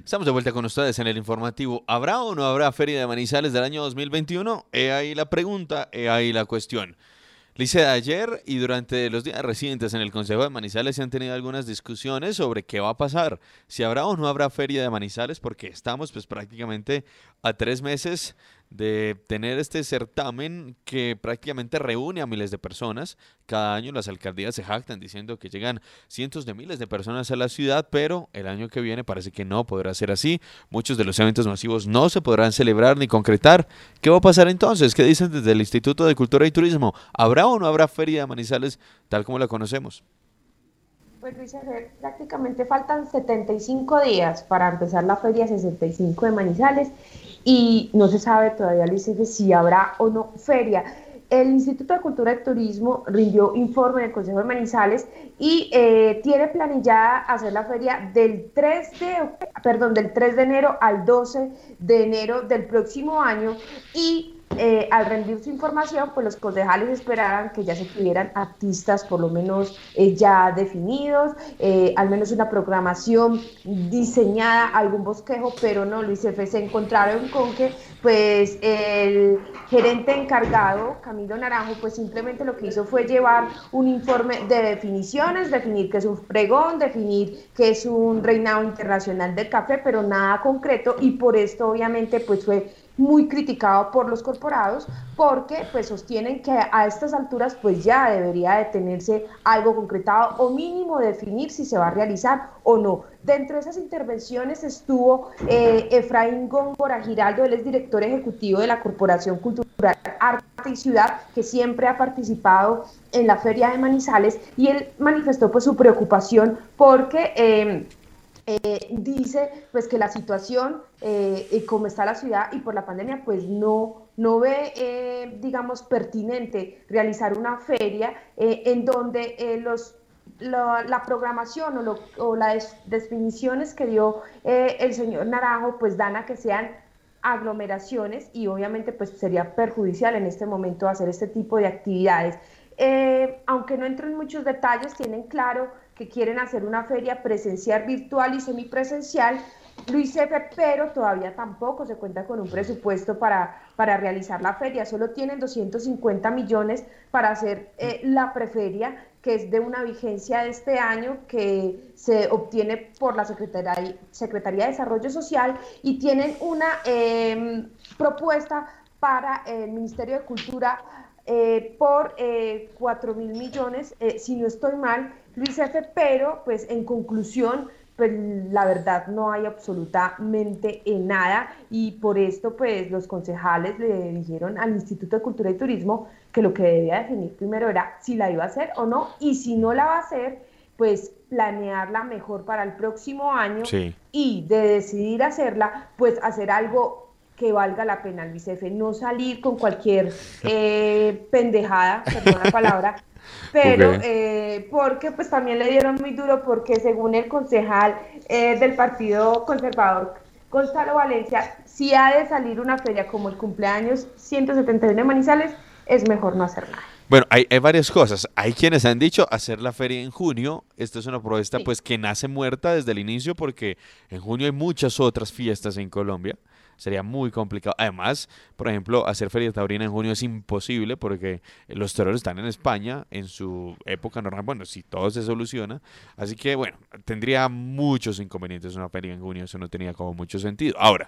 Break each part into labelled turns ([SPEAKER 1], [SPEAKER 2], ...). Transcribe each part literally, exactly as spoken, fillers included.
[SPEAKER 1] Estamos de vuelta con ustedes en el informativo. ¿Habrá o no habrá Feria de Manizales del año dos mil veintiuno? He ahí la pregunta, he ahí la cuestión. Lice, ayer y durante los días recientes en el Consejo de Manizales se han tenido algunas discusiones sobre qué va a pasar, si habrá o no habrá Feria de Manizales, porque estamos pues prácticamente a tres meses de tener este certamen que prácticamente reúne a miles de personas. Cada año las alcaldías se jactan diciendo que llegan cientos de miles de personas a la ciudad, pero el año que viene parece que no podrá ser así. Muchos de los eventos masivos no se podrán celebrar ni concretar. ¿Qué va a pasar entonces? ¿Qué dicen desde el Instituto de Cultura y Turismo? ¿Habrá o no habrá Feria de Manizales tal como la conocemos?
[SPEAKER 2] Pues Luis, Herrera, prácticamente faltan setenta y cinco días para empezar la Feria sesenta y cinco de Manizales y no se sabe todavía, Luis, Efe, si habrá o no feria. El Instituto de Cultura y Turismo rindió informe del Consejo de Manizales y eh, tiene planillada hacer la feria del tres de, perdón, del tres de enero al doce de enero del próximo año y eh, al rendir su información, pues los concejales esperaran que ya se tuvieran artistas por lo menos eh, ya definidos, eh, al menos una programación diseñada, algún bosquejo, pero no, Luis F. se encontraron con que pues el gerente encargado, Camilo Naranjo, pues simplemente lo que hizo fue llevar un informe de definiciones, definir qué es un pregón, definir qué es un reinado internacional del café, pero nada concreto, y por esto obviamente pues fue muy criticado por los corporados porque pues sostienen que a estas alturas pues ya debería de tenerse algo concretado o mínimo definir si se va a realizar o no. Dentro de esas intervenciones estuvo eh, Efraín Góngora Giraldo, él es director ejecutivo de la Corporación Cultural Arte y Ciudad, que siempre ha participado en la Feria de Manizales, y él manifestó pues su preocupación porque eh, eh, dice pues que la situación, eh, como está la ciudad y por la pandemia, pues no, no ve, eh, digamos, pertinente realizar una feria eh, en donde eh, los la, la, programación o, lo, o las definiciones que dio eh, el señor Naranjo pues dan a que sean aglomeraciones y obviamente pues sería perjudicial en este momento hacer este tipo de actividades. Eh, aunque no entro en muchos detalles, tienen claro que quieren hacer una feria presencial, virtual y semipresencial, Luis F., pero todavía tampoco se cuenta con un presupuesto para, para realizar la feria, solo tienen doscientos cincuenta millones para hacer eh, la preferia, que es de una vigencia de este año, que se obtiene por la Secretaría, Secretaría de Desarrollo Social, y tienen una eh, propuesta para el Ministerio de Cultura eh, por eh, cuatro mil millones, eh, si no estoy mal, Luis F., pero pues en conclusión, pues la verdad no hay absolutamente en nada, y por esto pues los concejales le dijeron al Instituto de Cultura y Turismo que lo que debía definir primero era si la iba a hacer o no, y si no la va a hacer, pues planearla mejor para el próximo año,
[SPEAKER 1] Sí.
[SPEAKER 2] y de decidir hacerla, pues hacer algo que valga la pena, Luis F., no salir con cualquier eh, pendejada, perdón la palabra, pero
[SPEAKER 1] Ok.
[SPEAKER 2] eh, porque pues también le dieron muy duro porque según el concejal eh, del Partido Conservador, Gonzalo Valencia, si ha de salir una feria como el cumpleaños ciento setenta y uno de Manizales, es mejor no hacer nada.
[SPEAKER 1] Bueno, hay, hay varias cosas. Hay quienes han dicho hacer la feria en junio. Esto es una propuesta
[SPEAKER 2] Sí.
[SPEAKER 1] pues que nace muerta desde el inicio porque en junio hay muchas otras fiestas en Colombia. Sería muy complicado. Además, por ejemplo, hacer feria taurina en junio es imposible porque los toreros están en España en su época normal. Bueno, si todo se soluciona. Así que, bueno, tendría muchos inconvenientes una feria en junio. Eso no tenía como mucho sentido. Ahora,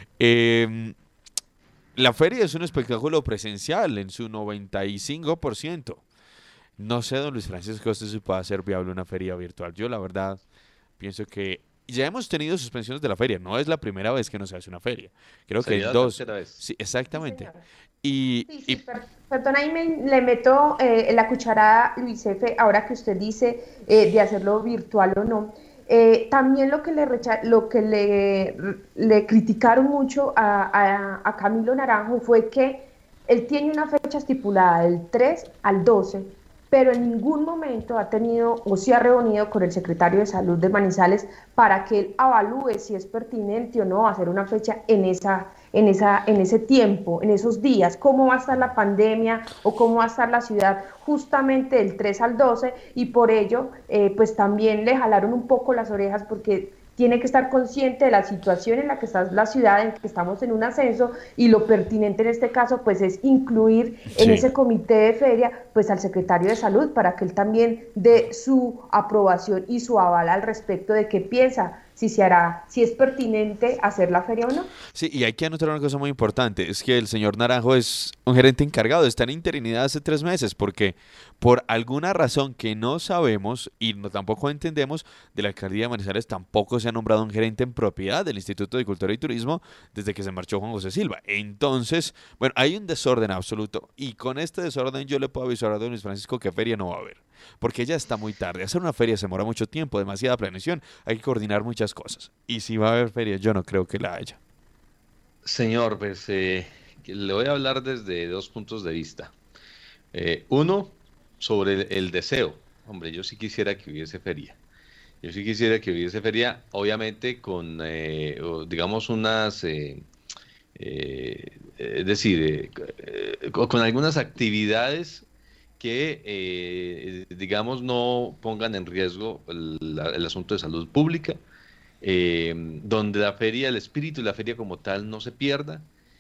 [SPEAKER 1] eh, la feria es un espectáculo presencial en su noventa y cinco por ciento. No sé, don Luis Francisco, esto si puede hacer viable una feria virtual. Yo, la verdad, pienso que ya hemos tenido suspensiones de la feria. No es la primera vez que no se hace una feria. Creo que
[SPEAKER 3] Sería
[SPEAKER 1] en
[SPEAKER 3] la
[SPEAKER 1] dos.
[SPEAKER 3] tercera vez.
[SPEAKER 1] Sí,
[SPEAKER 2] Sí,
[SPEAKER 1] exactamente.
[SPEAKER 2] señora.
[SPEAKER 1] Y,
[SPEAKER 2] Sí, sí,
[SPEAKER 1] y
[SPEAKER 2] per perdón, ahí me, le meto eh, la cucharada, Luis F., ahora que usted dice eh, de hacerlo virtual o no. Eh, también lo que le, recha lo que le, le criticaron mucho a, a, a Camilo Naranjo fue que él tiene una fecha estipulada del tres al doce, pero en ningún momento ha tenido o se ha reunido con el secretario de Salud de Manizales para que él evalúe si es pertinente o no hacer una fecha en esa en, esa, en ese tiempo, en esos días, cómo va a estar la pandemia o cómo va a estar la ciudad justamente del tres al doce, y por ello, eh, pues también le jalaron un poco las orejas porque tiene que estar consciente de la situación en la que está la ciudad, en que estamos en un ascenso, y lo pertinente en este caso pues es incluir en
[SPEAKER 1] Sí.
[SPEAKER 2] ese comité de feria pues al secretario de salud para que él también dé su aprobación y su aval al respecto de qué piensa, si se hará, si es pertinente hacer la feria o no.
[SPEAKER 1] Sí, y hay que anotar una cosa muy importante, es que el señor Naranjo es un gerente encargado, está en interinidad hace tres meses, porque por alguna razón que no sabemos y no tampoco entendemos, de la alcaldía de Manizales tampoco se ha nombrado un gerente en propiedad del Instituto de Cultura y Turismo desde que se marchó Juan José Silva. Entonces, bueno, hay un desorden absoluto, y con este desorden yo le puedo avisar a don Luis Francisco que feria no va a haber, porque ya está muy tarde. Hacer una feria se demora mucho tiempo, demasiada planeación, hay que coordinar muchas cosas, y si va a haber feria yo no creo que la haya.
[SPEAKER 3] Señor, pues eh, que le voy a hablar desde dos puntos de vista. Eh, uno, sobre el, el deseo. Hombre, yo sí quisiera que hubiese feria. Yo sí quisiera que hubiese feria, obviamente con, eh, o, digamos, unas, eh, eh, es decir, eh, eh, con, con algunas actividades que, eh, digamos, no pongan en riesgo el, la- el asunto de salud pública, eh, donde la feria, el espíritu de la feria como tal no se pierda.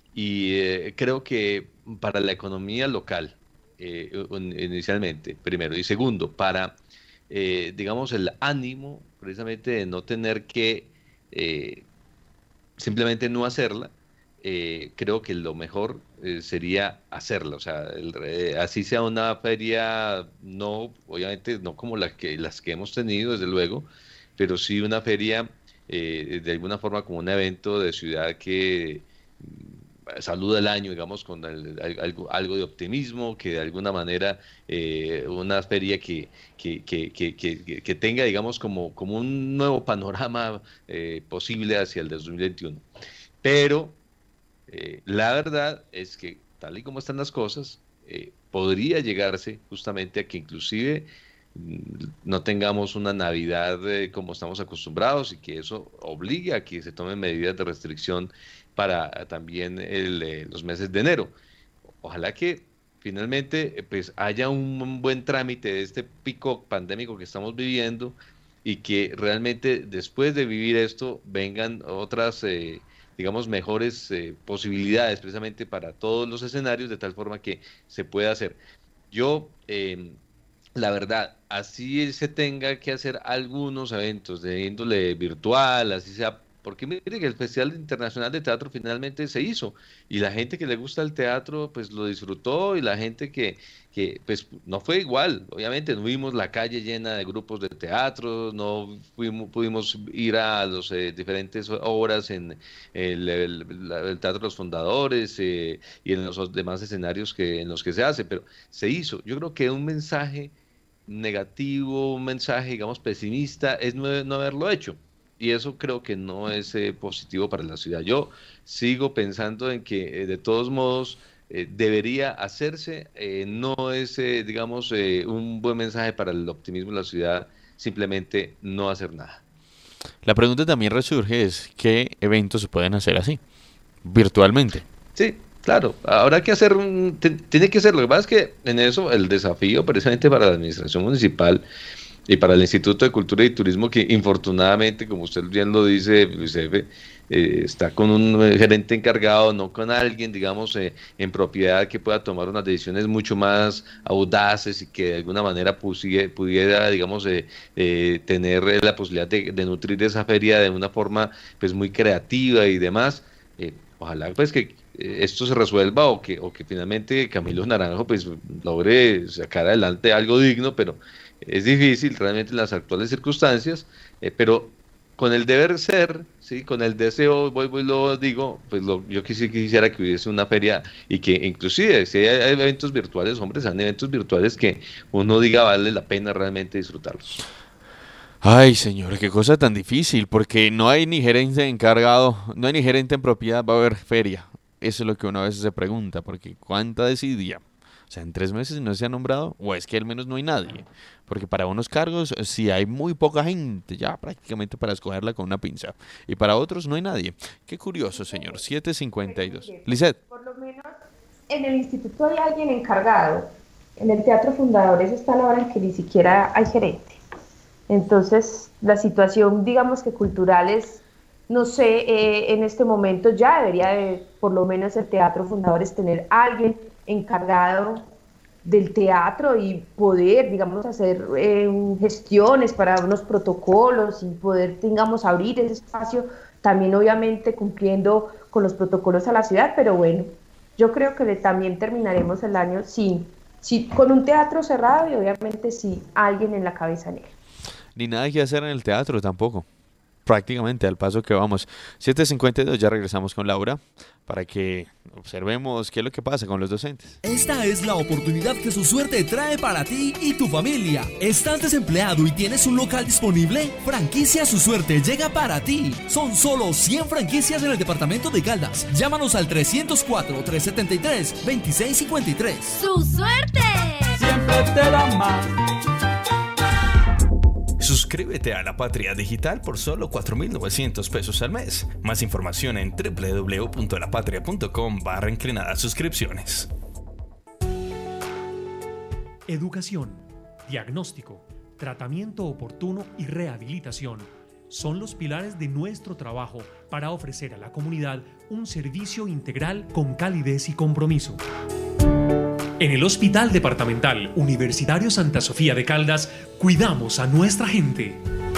[SPEAKER 3] Y eh, creo que para la economía local, eh, un- inicialmente, primero, y segundo, para, eh, digamos, el ánimo precisamente de no tener que eh, simplemente no hacerla, eh, creo que lo mejor eh, sería hacerla. O sea, el re- así sea una feria, no, obviamente no como la que, las que hemos tenido, desde luego, pero sí una feria eh, de alguna forma como un evento de ciudad que mm, saluda el año, digamos, con el- al- algo, algo de optimismo, que de alguna manera eh, una feria que, que, que, que, que, que- que tenga, digamos, como, como un nuevo panorama eh, posible hacia el dos mil veintiuno. Pero eh, la verdad es que tal y como están las cosas, eh, podría llegarse justamente a que inclusive mm, no tengamos una Navidad eh, como estamos acostumbrados y que eso obligue a que se tomen medidas de restricción para también el, eh, los meses de enero. Ojalá que finalmente eh, pues haya un buen trámite de este pico pandémico que estamos viviendo y que realmente después de vivir esto vengan otras, eh, digamos, mejores eh, posibilidades precisamente para todos los escenarios de tal forma que se pueda hacer. Yo, eh, la verdad, así se tenga que hacer algunos eventos de índole virtual, así sea, porque mire que el Festival Internacional de Teatro finalmente se hizo y la gente que le gusta el teatro pues lo disfrutó y la gente que, que pues no fue igual, obviamente no vimos la calle llena de grupos de teatro, no fuimos, pudimos ir a los eh, diferentes obras en el, el- la- el Teatro de los Fundadores eh, y en los demás escenarios que, en los que se hace, pero se hizo. Yo creo que un mensaje negativo, un mensaje, digamos, pesimista, es no, no haberlo hecho. Y eso creo que no es eh, positivo para la ciudad. Yo sigo pensando en que, eh, de todos modos, eh, debería hacerse. Eh, no es, eh, digamos, eh, un buen mensaje para el optimismo de la ciudad simplemente no hacer nada.
[SPEAKER 1] La pregunta también resurge es, ¿qué eventos se pueden hacer así, virtualmente?
[SPEAKER 3] Sí, claro, habrá que hacer un, te- tiene que ser, lo que pasa es que en eso el desafío precisamente para la administración municipal y para el Instituto de Cultura y Turismo, que infortunadamente, como usted bien lo dice, Luis Efe, eh, está con un eh, gerente encargado, no con alguien, digamos, eh, en propiedad que pueda tomar unas decisiones mucho más audaces y que de alguna manera pusie- pudiera, digamos, eh, eh, tener eh, la posibilidad de, de nutrir esa feria de una forma, pues, muy creativa y demás. Eh, ojalá, pues, que eh, esto se resuelva o que, o que finalmente Camilo Naranjo, pues, logre sacar adelante algo digno, pero es difícil realmente en las actuales circunstancias, eh, pero con el deber ser, ¿sí? Con el deseo, vuelvo y lo digo, pues lo, yo quisi- quisiera que hubiese una feria y que inclusive si hay, hay eventos virtuales, hombres, sean eventos virtuales que uno diga vale la pena realmente disfrutarlos.
[SPEAKER 1] Ay, señor, qué cosa tan difícil, porque no hay ni gerente encargado, no hay ni gerente en propiedad, va a haber feria. Eso es lo que uno a veces se pregunta, porque ¿cuánta desidia? O sea, en tres meses no se ha nombrado, o es que al menos no hay nadie. Porque para unos cargos sí hay muy poca gente, ya prácticamente para escogerla con una pinza. Y para otros no hay nadie. Qué curioso, señor. siete cincuenta y
[SPEAKER 2] Pero
[SPEAKER 1] dos.
[SPEAKER 2] mire,
[SPEAKER 1] Lisette.
[SPEAKER 2] por lo menos en el instituto hay alguien encargado. En el Teatro Fundadores está la hora en que ni siquiera hay gerente. Entonces, la situación, digamos que cultural es, no sé, eh, en este momento ya debería de, por lo menos el Teatro Fundadores, tener a alguien encargado del teatro y poder, digamos, hacer eh, gestiones para unos protocolos y poder, digamos, abrir ese espacio, también obviamente cumpliendo con los protocolos a la ciudad, pero bueno, yo creo que también terminaremos el año sí, sí, con un teatro cerrado y obviamente sí alguien en la cabeza negra.
[SPEAKER 1] Ni nada que hacer en el teatro tampoco. Prácticamente al paso que vamos. siete cincuenta y dos, ya regresamos con Laura para que observemos qué es lo que pasa con los docentes.
[SPEAKER 4] Esta es la oportunidad que su suerte trae para ti y tu familia. ¿Estás desempleado y tienes un local disponible? Franquicia Su Suerte llega para ti. Son solo cien franquicias en el departamento de Caldas. Llámanos al trescientos cuatro, trescientos setenta y tres, veintiséis cincuenta y tres.
[SPEAKER 5] ¡Su suerte!
[SPEAKER 6] Siempre te da más.
[SPEAKER 7] Suscríbete a La Patria Digital por solo cuatro mil novecientos pesos al mes. Más información en doble u doble u doble u punto la patria punto com barra inclinadas suscripciones.
[SPEAKER 8] Educación, diagnóstico, tratamiento oportuno y rehabilitación son los pilares de nuestro trabajo para ofrecer a la comunidad un servicio integral con calidez y compromiso. En el Hospital Departamental Universitario Santa Sofía de Caldas, cuidamos a nuestra gente.